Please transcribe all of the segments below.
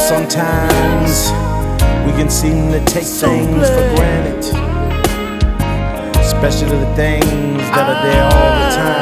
Sometimes we can seem to take things for granted, especially the things that are there all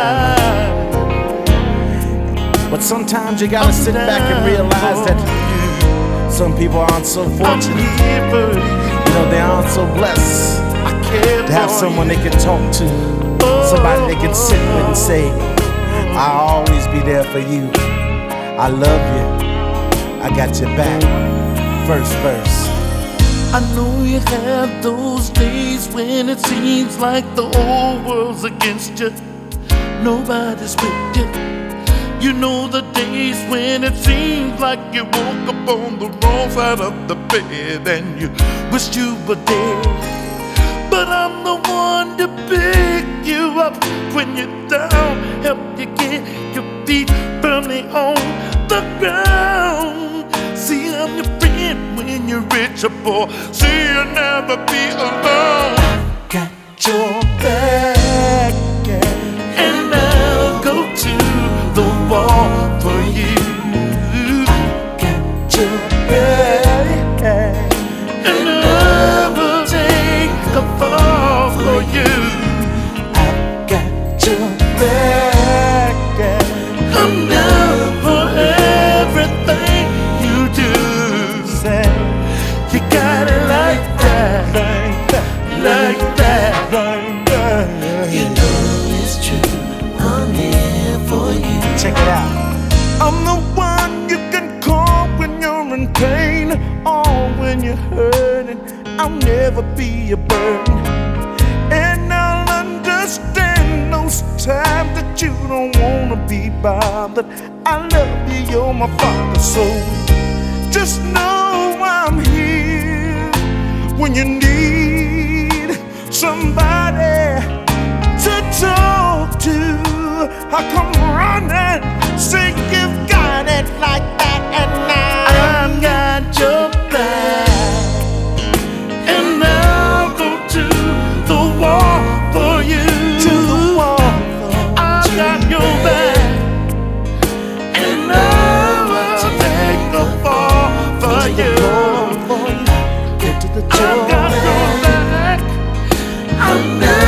the time. But sometimes you gotta sit back and realize that some people aren't so fortunate. You know, they aren't so blessed to have someone they can talk to, somebody they can sit with and say, I'll always be there for you. I love you. I got your back. First verse. I know you have those days when it seems like the whole world's against you. Nobody's with you. You know the days when it seems like you woke up on the wrong side of the bed and you wished you were dead. But I'm the one to pick you up when you're down, help you get your feet firmly on the ground. See, I'm your friend when you're rich or poor. See, you'll never be alone. Got your back, and I'll go to the wall for you. got your back, And I will take the fall for you. I've got your back. I'm down for everything you do. Say, You got it like that, like that. You know it's true, I'm here for you. check it out. I'm the one you can call when you're in pain or when you're hurting. I'll never be a burden, and I'll understand those times that you don't wanna be bothered. I love you, you're my father, so just know I'm here when you need somebody to talk to. I come running, say you've got it like that, and I've got your back, and I'll go to the wall for you. to the wall. I've got your back, and I will take the fall for you. Get to the I've got joy. your back. I'm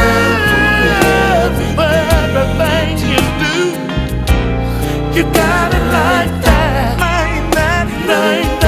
there for everything you do. You got it like that, Like that, like